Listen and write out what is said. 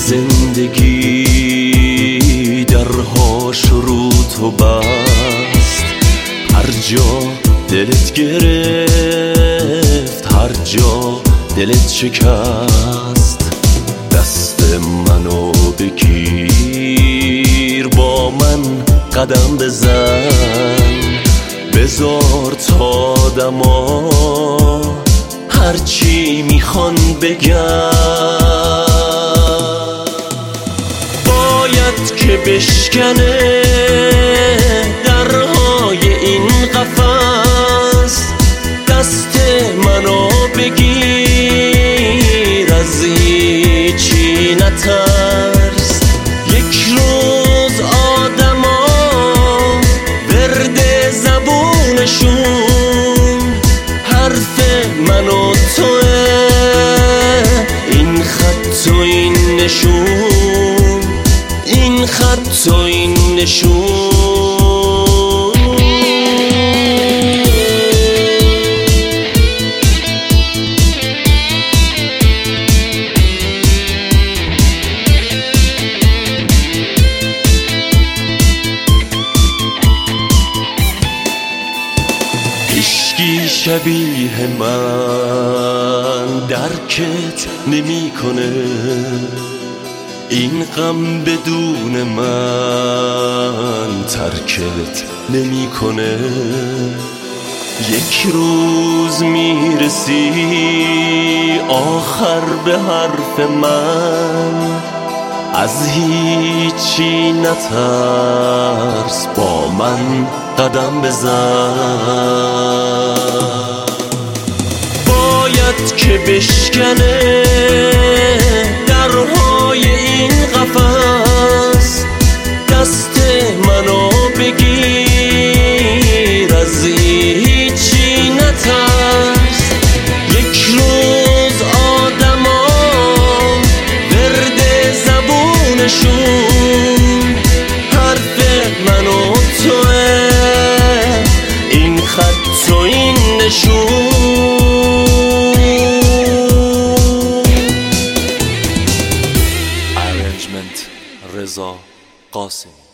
زندگی درهاش رو تو بست، هر جا دلت گرفت، هر جا دلت شکست. دست منو بگیر، با من قدم بزن، بذار تا دما هرچی میخوان بگن. باید که بشکنه درهای این قفس، دست منو بگیر، از هیچی نترس. یک روز آدما ورد زبونشون حرف من و توه، این خط و این نشون، این خط و این نشون. هیچکی شبیه من درکت نمیکنه، این غم بدون من ترکت نمیکنه. یک روز میرسی آخر به حرف من، از هیچی نترس، با من قدم بزن. باید که بشکنه درهای این قفس، دست منو بگیر، از هیچی نترس. یک روز آدما ورد زبونشون حرف منو توه، این خط و این نشون. رضا قاسمی.